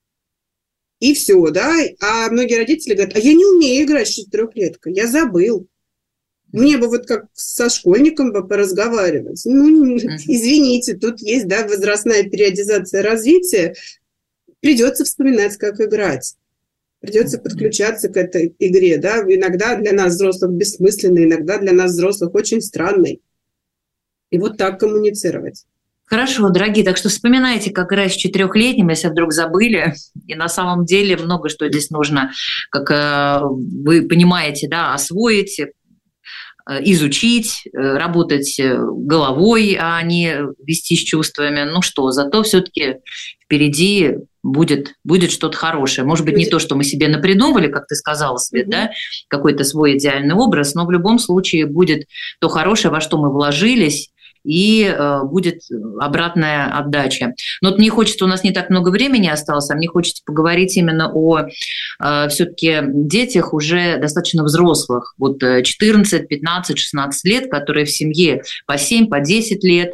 [SPEAKER 5] И все, да. А многие родители говорят, а я не умею играть с 4-леткой, я забыл. Мне бы вот как со школьником бы поразговаривать. Извините, тут есть, да, возрастная периодизация развития. Придется вспоминать, как играть. Придется подключаться к этой игре. Да? Иногда для нас, взрослых, бессмысленной, иногда для нас, взрослых, очень странной. И вот так коммуницировать.
[SPEAKER 4] Хорошо, дорогие, так что вспоминайте, как играть с 4-летним, если вдруг забыли. И на самом деле много что здесь нужно, как вы понимаете, да, освоить, изучить, работать головой, а не вести с чувствами. Ну что, зато все-таки впереди будет что-то хорошее. Может быть, не то, что мы себе напридумывали, как ты сказала, Свет, да, какой-то свой идеальный образ, но в любом случае будет то хорошее, во что мы вложились, и будет обратная отдача. Но вот мне хочется, у нас не так много времени осталось, а мне хочется поговорить именно о все-таки детях уже достаточно взрослых, вот 14, 15, 16 лет, которые в семье по 7, по 10 лет.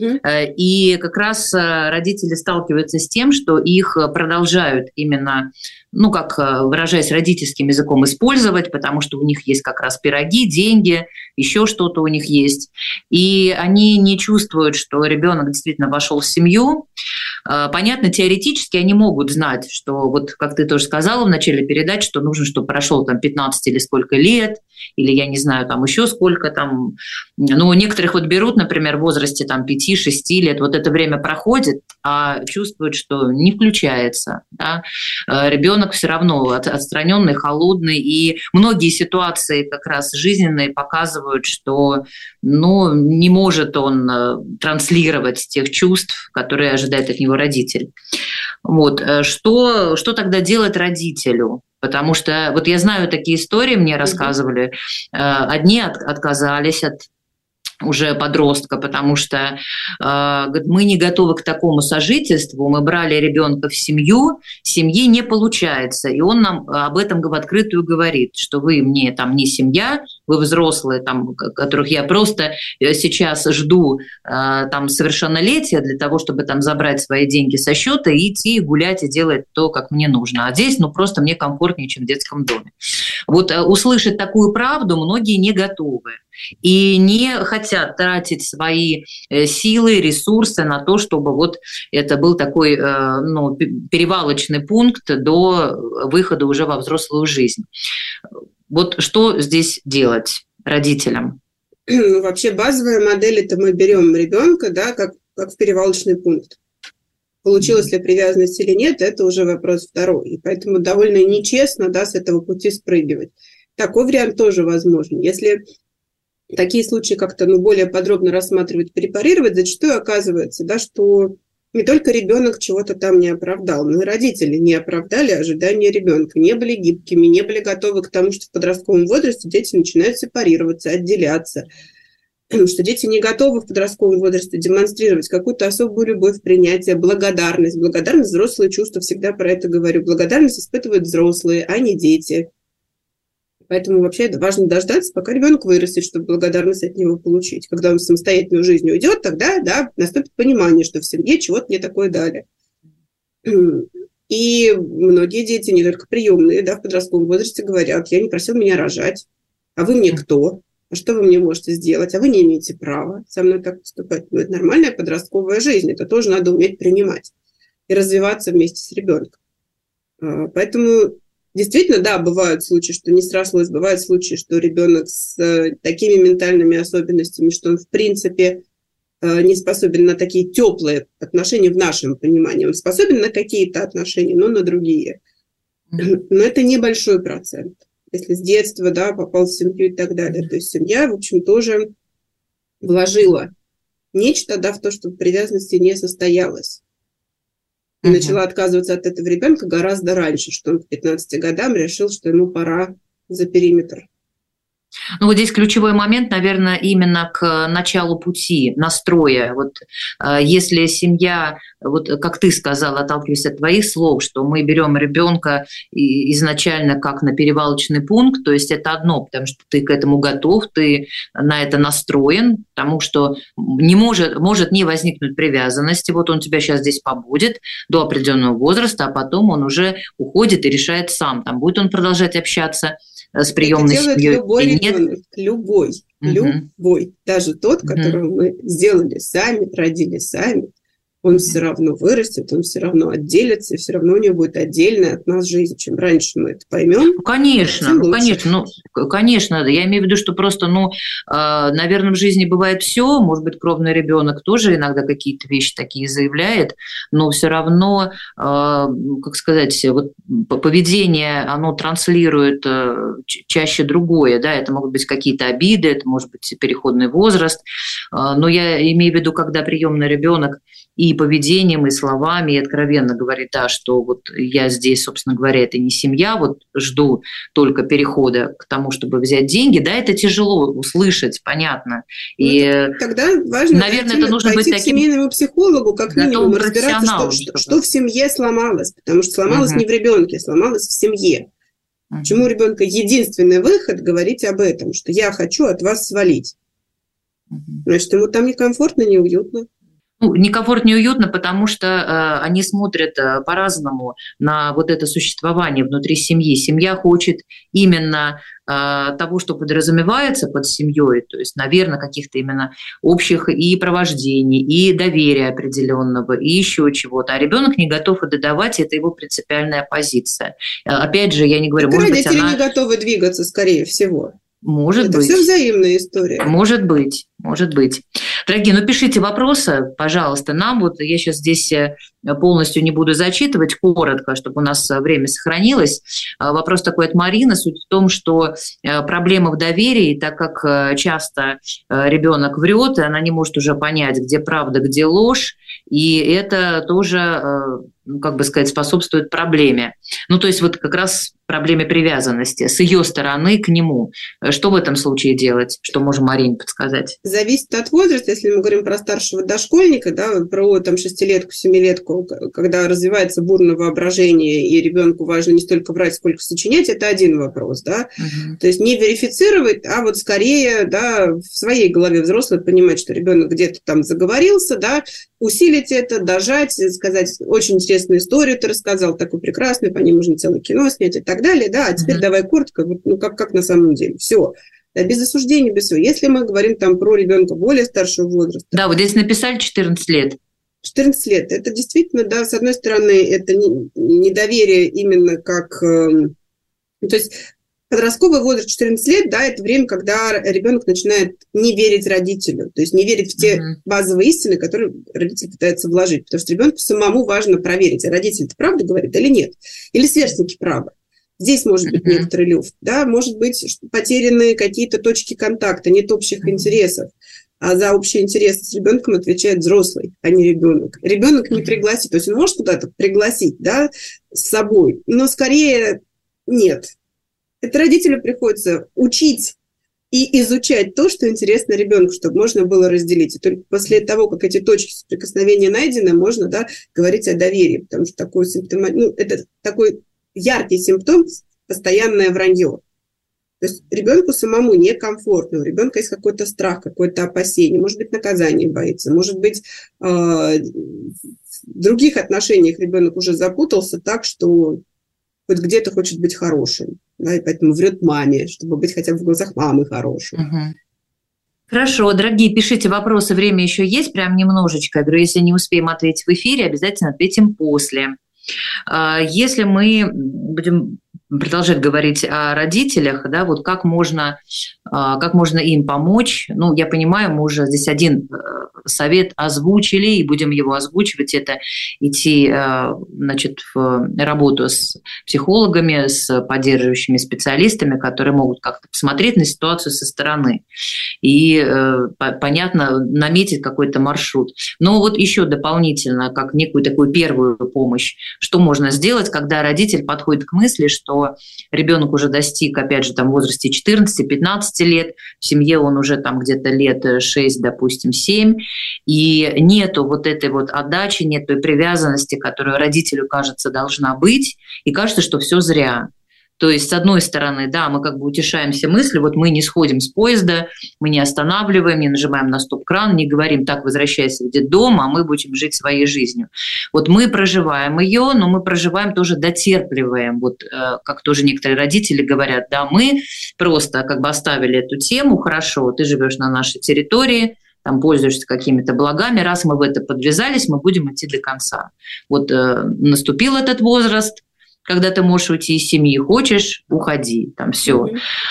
[SPEAKER 4] И как раз родители сталкиваются с тем, что их продолжают именно, ну, как выражаясь родительским языком, использовать, потому что у них есть как раз пироги, деньги, еще что-то у них есть. И они не чувствуют, что ребенок действительно вошел в семью. Понятно, теоретически они могут знать, что, вот как ты тоже сказала в начале передачи, что нужно, чтобы прошел там 15 или сколько лет, или я не знаю, там еще сколько там. Ну, некоторых вот берут, например, в возрасте там 5-6 лет, вот это время проходит, а чувствуют, что не включается. Да? Ребенок все равно отстраненный, холодный, и многие ситуации как раз жизненные показывают, что, ну, не может он транслировать тех чувств, которые ожидает от него родитель. Вот. Что тогда делать родителю? Потому что вот я знаю такие истории, мне рассказывали, одни отказались от уже подростка, потому что мы не готовы к такому сожительству, мы брали ребенка в семью, семьи не получается, и он нам об этом в открытую говорит, что вы мне там не семья, вы взрослые, там, которых я просто сейчас жду там совершеннолетия для того, чтобы там забрать свои деньги со счета и идти гулять и делать то, как мне нужно. А здесь, ну, просто мне комфортнее, чем в детском доме. Вот услышать такую правду многие не готовы и не хотят тратить свои силы, ресурсы на то, чтобы вот это был такой перевалочный пункт до выхода уже во взрослую жизнь. Вот что здесь делать родителям?
[SPEAKER 5] Ну, вообще базовая модель – это мы берем ребенка, да, как в перевалочный пункт. Получилась ли привязанность или нет, это уже вопрос второй. И поэтому довольно нечестно, да, с этого пути спрыгивать. Такой вариант тоже возможен. Если такие случаи как-то более подробно рассматривать, препарировать, зачастую оказывается, да, что не только ребенок чего-то там не оправдал, но и родители не оправдали ожидания ребенка, не были гибкими, не были готовы к тому, что в подростковом возрасте дети начинают сепарироваться, отделяться, что дети не готовы в подростковом возрасте демонстрировать какую-то особую любовь, принятие, благодарность. Благодарность – взрослые чувства, всегда про это говорю. Благодарность испытывают взрослые, а не дети. Поэтому вообще это важно дождаться, пока ребенок вырастет, чтобы благодарность от него получить. Когда он в самостоятельную жизнь уйдет, тогда, да, наступит понимание, что в семье чего-то мне такое дали. И многие дети, не только приемные, да, в подростковом возрасте говорят: я не просил меня рожать, а вы мне кто? А что вы мне можете сделать? А вы не имеете права со мной так поступать. Но это нормальная подростковая жизнь, это тоже надо уметь принимать и развиваться вместе с ребенком. Поэтому действительно, да, бывают случаи, что не срослось, бывают случаи, что ребенок с такими ментальными особенностями, что он в принципе не способен на такие теплые отношения в нашем понимании. Он способен на какие-то отношения, но на другие. Но это небольшой процент. Если с детства, да, попал в семью и так далее. То есть семья, в общем, тоже вложила нечто, да, в то, чтобы привязанности не состоялась. И начала отказываться от этого ребенка гораздо раньше, что он к 15 годам решил, что ему пора за периметр.
[SPEAKER 4] Ну, вот здесь ключевой момент, наверное, именно к началу пути, настроя. Вот если семья, вот как ты сказала, отталкиваясь от твоих слов, что мы берем ребенка изначально как на перевалочный пункт, то есть это одно, потому что ты к этому готов, ты на это настроен, потому что может не возникнуть привязанности, вот он у тебя сейчас здесь побудет до определенного возраста, а потом он уже уходит и решает сам, там будет он продолжать общаться с приемной семьей.
[SPEAKER 5] Любой ребенок, любой, даже тот, которого мы сделали сами, родили сами, он все равно вырастет, он все равно отделится, и все равно у него будет отдельная от нас жизнь. Чем раньше мы это поймем,
[SPEAKER 4] конечно, я имею в виду, что просто, наверное, в жизни бывает все, может быть, кровный ребенок тоже иногда какие-то вещи такие заявляет, но все равно, как сказать, вот поведение, оно транслирует чаще другое, да, это могут быть какие-то обиды, это может быть переходный возраст, но я имею в виду, когда приемный ребенок и поведением, и словами, и откровенно говорит, да, что вот я здесь, собственно говоря, это не семья, вот жду только перехода к тому, чтобы взять деньги, да, это тяжело услышать, понятно. И
[SPEAKER 5] тогда важно,
[SPEAKER 4] наверное, это нужно быть
[SPEAKER 5] к семейному психологу, как минимум, разбираться, что в семье сломалось, потому что сломалось не в ребенке, сломалось в семье. Почему у ребенка единственный выход говорить об этом, что я хочу от вас свалить? Значит, ему там некомфортно, неуютно.
[SPEAKER 4] Некомфортно, неуютно, потому что они смотрят по-разному на вот это существование внутри семьи. Семья хочет именно того, что подразумевается под семьей, то есть, наверное, каких-то именно общих и провождений, и доверия определенного, и еще чего-то. А ребенок не готов это давать, это его принципиальная позиция. Опять же, я не говорю, может быть,
[SPEAKER 5] родители не готовы двигаться, скорее всего.
[SPEAKER 4] Может быть.
[SPEAKER 5] Это все взаимная история.
[SPEAKER 4] Может быть. Дорогие, пишите вопросы, пожалуйста, нам. Вот я сейчас здесь полностью не буду зачитывать, коротко, чтобы у нас время сохранилось. Вопрос такой от Марины. Суть в том, что проблема в доверии, так как часто ребенок врет, и она не может уже понять, где правда, где ложь, и это тоже, способствует проблеме. То есть вот как раз проблеме привязанности с ее стороны к нему. Что в этом случае делать? Что можем Марине подсказать?
[SPEAKER 5] Зависит от возраста. Если мы говорим про старшего дошкольника, да, про 6-летку, 7-летку, когда развивается бурное воображение, и ребенку важно не столько врать, сколько сочинять, это один вопрос. Да? То есть не верифицировать, а вот скорее, да, в своей голове взрослый понимать, что ребенок где-то там заговорился, да, усилить это, дожать, сказать: очень интересную историю ты рассказал, такую прекрасную, по ней можно целое кино снять и так далее, да, а теперь давай коротко, как на самом деле, все. Да, без осуждения, без всего. Если мы говорим там про ребенка более старшего возраста.
[SPEAKER 4] Да, вот здесь написали 14 лет.
[SPEAKER 5] 14 лет. Это действительно, да, с одной стороны, это недоверие именно как... То есть подростковый возраст 14 лет, да, это время, когда ребенок начинает не верить родителю, то есть не верить в те базовые истины, которые родитель пытается вложить. Потому что ребенку самому важно проверить, а родитель-то правду говорит или нет, или сверстники правы. Здесь может быть некоторый люфт, да, может быть потеряны какие-то точки контакта, нет общих интересов, а за общие интересы с ребенком отвечает взрослый, а не ребенок. Ребенок не пригласит, то есть он может куда-то пригласить, да, с собой, но скорее нет. Это родителю приходится учить и изучать то, что интересно ребенку, чтобы можно было разделить. И только после того, как эти точки соприкосновения найдены, можно, да, говорить о доверии, потому что это такой яркий симптом – постоянное вранье. То есть ребенку самому некомфортно, у ребенка есть какой-то страх, какое-то опасение, может быть, наказание боится, может быть, в других отношениях ребенок уже запутался так, что хоть где-то хочет быть хорошим, да, и поэтому врет маме, чтобы быть хотя бы в глазах мамы хорошим.
[SPEAKER 4] Угу. Хорошо, дорогие, пишите вопросы, время еще есть, прям немножечко. Я говорю, если не успеем ответить в эфире, обязательно ответим после. Если мы будем продолжать говорить о родителях, да, вот как можно им помочь. Ну, я понимаю, мы уже здесь один совет озвучили, и будем его озвучивать. Это идти, значит, в работу с психологами, с поддерживающими специалистами, которые могут как-то посмотреть на ситуацию со стороны и, понятно, наметить какой-то маршрут. Но вот еще дополнительно, как некую такую первую помощь, что можно сделать, когда родитель подходит к мысли, что ребенок уже достиг, опять же, там, в возрасте 14-15 лет, в семье он уже там где-то лет 6, допустим, 7, и нету вот этой вот отдачи, нет той привязанности, которая родителю, кажется, должна быть, и кажется, что все зря. То есть, с одной стороны, да, мы как бы утешаемся мыслью, вот мы не сходим с поезда, мы не останавливаем, не нажимаем на стоп-кран, не говорим, так, возвращайся в детдом, а мы будем жить своей жизнью. Вот мы проживаем ее, но мы проживаем тоже, дотерпливаем. Вот как тоже некоторые родители говорят, да, мы просто как бы оставили эту тему, хорошо, ты живешь на нашей территории, там пользуешься какими-то благами, раз мы в это подвязались, мы будем идти до конца. Вот наступил этот возраст, когда ты можешь уйти из семьи, хочешь, уходи, там все.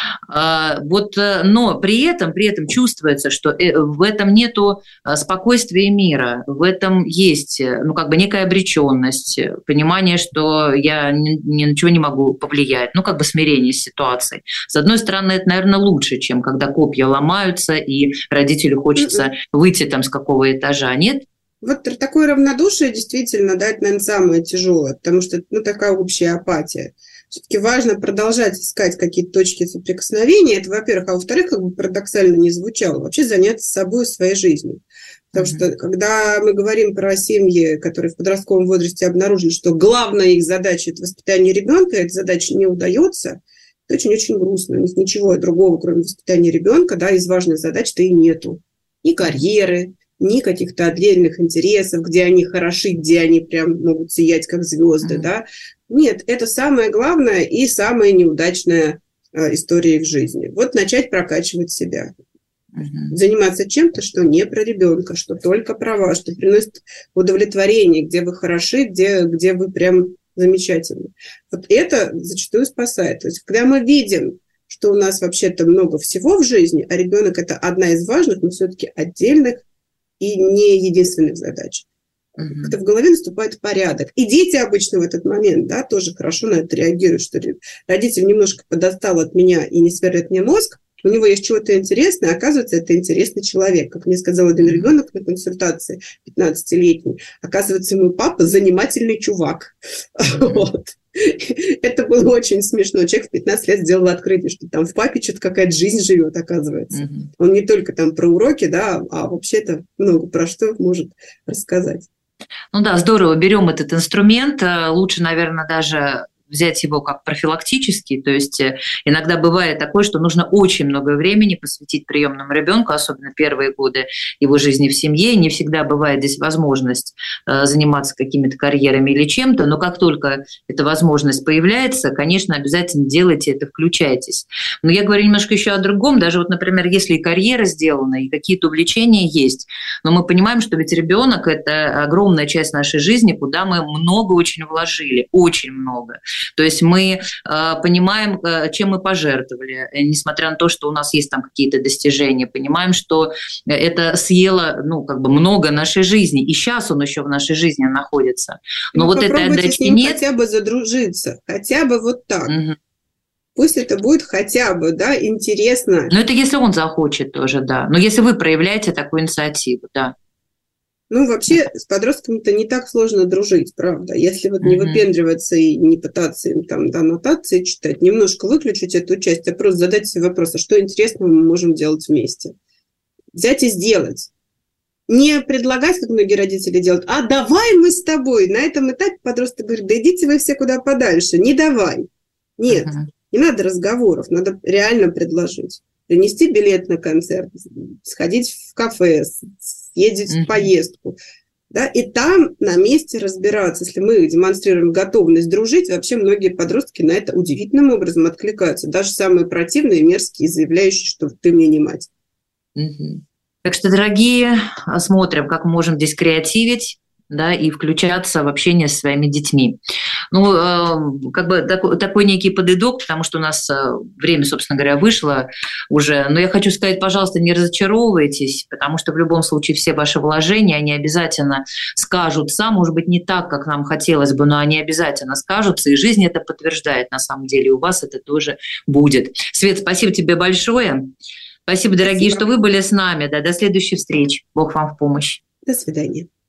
[SPEAKER 4] Вот, но при этом чувствуется, что в этом нету спокойствия и мира, в этом есть, ну, как бы некая обреченность, понимание, что я ни на чего не могу повлиять, ну, как бы смирение с ситуацией. С одной стороны, это, наверное, лучше, чем когда копья ломаются, и родителю хочется выйти там с какого этажа, нет?
[SPEAKER 5] Вот такое равнодушие действительно, да, это, наверное, самое тяжелое, потому что, ну, такая общая апатия. Все-таки важно продолжать искать какие-то точки соприкосновения. Это, во-первых, а во-вторых, как бы парадоксально не звучало, вообще заняться собой, своей жизнью. Потому что, когда мы говорим про семьи, которые в подростковом возрасте обнаружили, что главная их задача – это воспитание ребенка, и эта задача не удается, это очень-очень грустно. У них ничего другого, кроме воспитания ребенка, да, из важных задач-то и нету. Ни карьеры, ни каких-то отдельных интересов, где они хороши, где они прям могут сиять, как звезды, да. Нет, это самое главное и самая неудачная история их жизни. Вот начать прокачивать себя. Заниматься чем-то, что не про ребенка, что только про вас, что приносит удовлетворение, где вы хороши, где вы прям замечательны. Вот это зачастую спасает. То есть, когда мы видим, что у нас вообще-то много всего в жизни, а ребенок – это одна из важных, но все-таки отдельных и не единственных задач. Как-то в голове наступает порядок. И дети обычно в этот момент, да, тоже хорошо на это реагируют, что родитель немножко подостал от меня и не сверлит мне мозг, у него есть чего-то интересное, оказывается, это интересный человек. Как мне сказал один ребенок на консультации, 15-летний, оказывается, мой папа занимательный чувак. Вот. Это было очень смешно. Человек в 15 лет сделал открытие, что там в папе что-то какая-то жизнь живет, оказывается. Он не только там про уроки, да, а вообще-то много про что может рассказать.
[SPEAKER 4] Ну да, здорово, берем этот инструмент. Лучше, наверное, даже взять его как профилактический, то есть иногда бывает такое, что нужно очень много времени посвятить приемному ребенку, особенно первые годы его жизни в семье, не всегда бывает здесь возможность заниматься какими-то карьерами или чем-то, но как только эта возможность появляется, конечно, обязательно делайте это, включайтесь. Но я говорю немножко еще о другом, даже вот, например, если и карьера сделана, и какие-то увлечения есть, но мы понимаем, что ведь ребенок – это огромная часть нашей жизни, куда мы много очень вложили, очень много. То есть мы понимаем, чем мы пожертвовали, несмотря на то, что у нас есть там какие-то достижения, понимаем, что это съело, ну, как бы много нашей жизни, и сейчас он еще в нашей жизни находится. Но вот этой отдачи
[SPEAKER 5] с ним
[SPEAKER 4] нет.
[SPEAKER 5] Хотя бы задружиться, хотя бы вот так. Пусть это будет хотя бы, да, интересно.
[SPEAKER 4] Но это если он захочет тоже, да. Но если вы проявляете такую инициативу, да.
[SPEAKER 5] Ну, вообще, с подростками-то не так сложно дружить, правда. Если вот не выпендриваться и не пытаться им там аннотации читать, немножко выключить эту часть, а просто задать себе вопрос, а что интересного мы можем делать вместе? Взять и сделать. Не предлагать, как многие родители делают, а давай мы с тобой. На этом этапе подросток говорит, да идите вы все куда подальше, не давай. Нет. Не надо разговоров, надо реально предложить. Принести билет на концерт, сходить в кафе, съездить в поездку. Да, и там на месте разбираться. Если мы демонстрируем готовность дружить, вообще многие подростки на это удивительным образом откликаются. Даже самые противные, мерзкие, заявляющие, что ты мне не мать.
[SPEAKER 4] Так что, дорогие, смотрим, как мы можем здесь креативить, да, и включаться в общение со своими детьми. Ну, как бы такой некий подыток, потому что у нас время, собственно говоря, вышло уже. Но я хочу сказать, пожалуйста, не разочаровывайтесь, потому что в любом случае все ваши вложения, они обязательно скажутся, может быть, не так, как нам хотелось бы, но они обязательно скажутся, и жизнь это подтверждает на самом деле, и у вас это тоже будет. Свет, спасибо тебе большое. Спасибо, дорогие, что вы были с нами. Да, до следующих встреч. Бог вам в помощь.
[SPEAKER 5] До свидания.